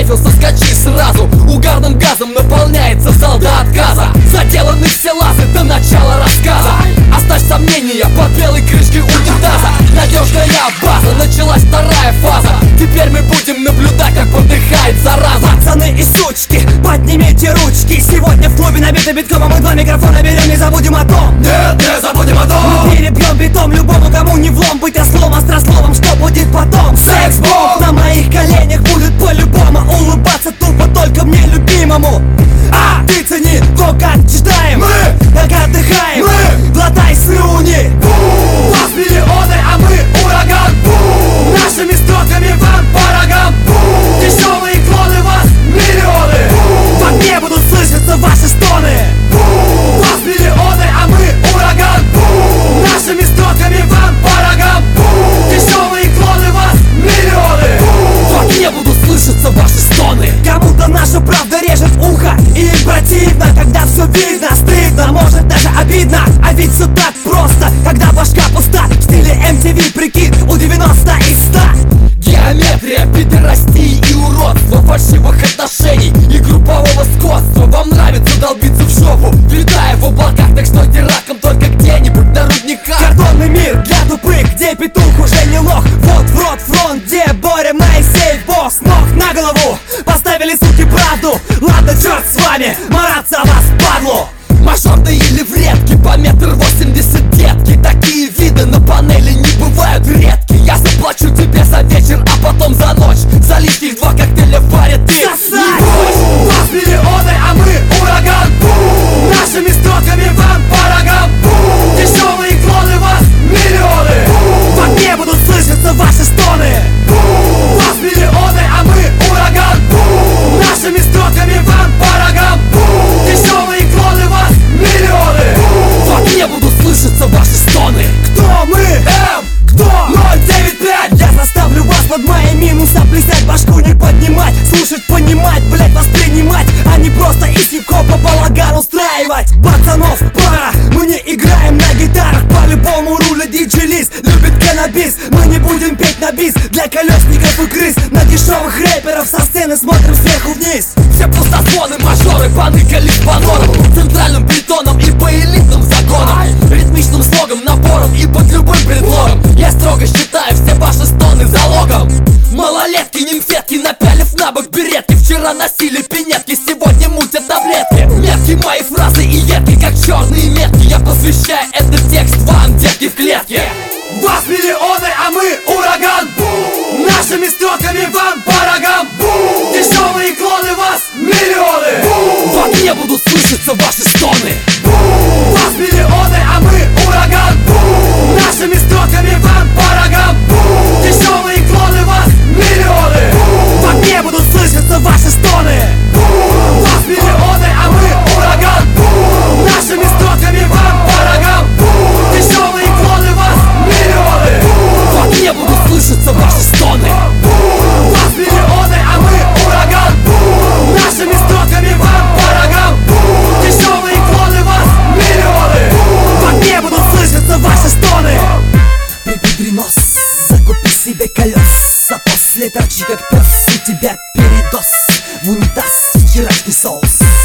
встретил, соскочи сразу. Угарным газом наполняется зал до отказа. Заделаны все лазы до начала рассказа. Оставь сомнения под белой крышкой унитаза. Надежная база, началась вторая фаза. Теперь мы будем наблюдать, как подыхает зараза. Пацаны и сучки, поднимите ручки. Сегодня в клубе набито битком, а мы два микрофона берем. Не забудем о том, нет, не забудем о том. мы перебьем битом любому, кому не влом. Быть ослом, острословом, что будет потом? Секс-бомб на моих коленях будет по-любому. Улыбаться тупо только мне любимому. А ты цени то, как читаем, как отдыхаем, глотай слюни. Вас миллионы, а мы ураган. Нашими строками вам по рогам. Дешевые клоны, вас миллионы. В огне будут слышаться ваши стоны. Вас миллионы, а мы ураган. Нашими строками вам по рогам. Дешевые клоны, вас миллионы. В огне будут слышаться ваши стоны. Кому-то наша правда режет ухо, и им противно, когда все видно, стыдно, может даже обидно. А ведь все так просто, когда башка пуста. В стиле MTV прикид у 90 из 100. Геометрия, пидорастии и уродство, фальшивых отношений и группового скотства. Вам нравится долбиться в жопу, летая в облаках, так стойте раком только где-нибудь на рудниках. Картонный мир для тупых, где петух уже не лох. Вот в рот фронт, где Боря Моисеев босс. Ног на голову, поставили суки правду. Ладно, черт с вами, мараться вас, падлу. Мажорные или вредки, по 1,80 м детки. Такие виды на панели не бывают редки. Я заплачу тебе за вечер, а потом за ночь. За лишних 2 коктейля в баре ты Сосать! Вас миллионы, а мы ураган. Нашими строками вам по рогам. Дешевые клоны, вас миллионы. В огне будут слышаться ваши стоны. Вас миллионы, а мы ураган. Нашими строками вам по рогам. Дешевые клоны, вас миллионы. В огне будут слышаться ваши стоны. Кто мы? Кто? 095. Я заставлю вас под мои минуса плясать, башку не поднимать, слушать, понимать, блять, воспринимать, а не просто из хип-хопа балаган устраивать. Пацанов пара, мы не играем на гитарах, по-любому рулит диджей-лист, любит каннабис. Мы не будем петь на бис для колесников и крыс. На дешевых рэперов со сцены смотрим сверху вниз. Все пустозвоны, мажоры поныкались по норам, центральным бетоном и по элитным загонам, ритмичным слогом, напором и под любым предлогом. Я строго считаю все ваши стоны залогом. Малолетки, нимфетки, напялив на бок беретки. Вчера носили пинетки, сегодня мутят таблетки. Метки мои фразы и едки, как черные метки. Я посвящаю этот текст вам, детки в клетке. Вас миллионы, а мы ураган. Нашими строками вам по рогам. Дешевые клоны, вас миллионы. В огне будут слышаться ваши стоны. Вас миллионы, а мы ураган. Нашими строками вам по рогам. Дешевые клоны, вас миллионы. В огне будут слышаться ваши стоны. Вас миллионы, а мы ураган. Нашими строками вам по рогам. Дешевые клоны, вас миллионы. В огне будут слышаться ваши стоны. Вас миллионы, а мы ураган. Нашими строками вам по рогам. Дешевые клоны, вас миллионы. В огне будут слышаться ваши стоны. Припудри нос, закупи себе колес, а после торчи как пес. У тебя передоз, в унитаз вчерашний соус.